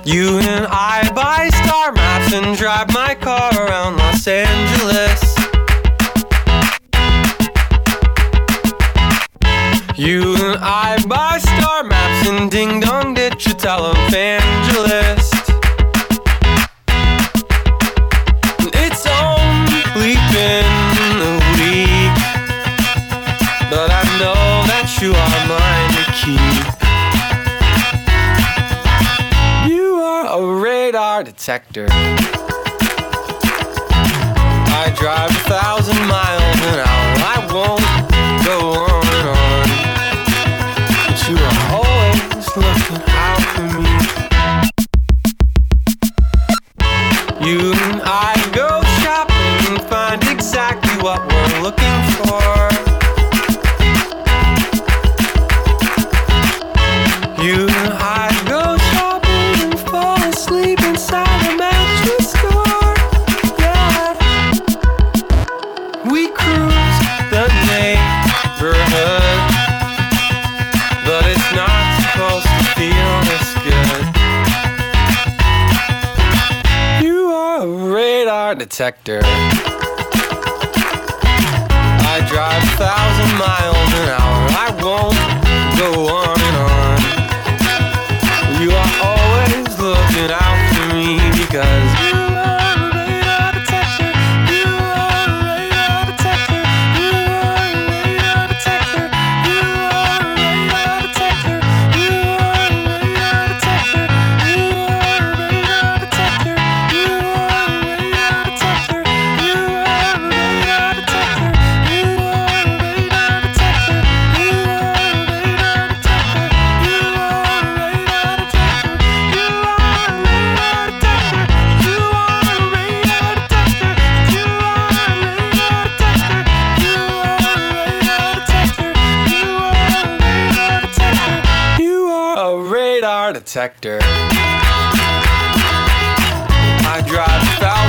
You and I buy star maps and drive my car around Los Angeles. You and I buy star maps and ding-dong ditch a televangelist. It's only been a week, but I know that you are mine to keep. You are a radar detector. I drive 1,000 miles an hour. I won't go on and on, but you are always looking out for me. You and I go shopping and find exactly what we're looking for. You and I go shopping and fall asleep inside a mattress store. Yeah, we cruise the neighborhood, but it's not supposed to feel this good. You are a radar detector. I drive 1,000 miles an hour. I won't go on and on. You are always looking out for me because you are a radar detector. You are a radar detector. You are a radar detector. You are a radar detector. You are a radar detector. You are a radar detector. You are a radar detector. You are a radar detector. You are a radar detector. You are a radar detector. You are a radar detector. You are a radar detector. You are a radar detector. You are a radar detector. You are a radar detector. You are a radar detector. I drive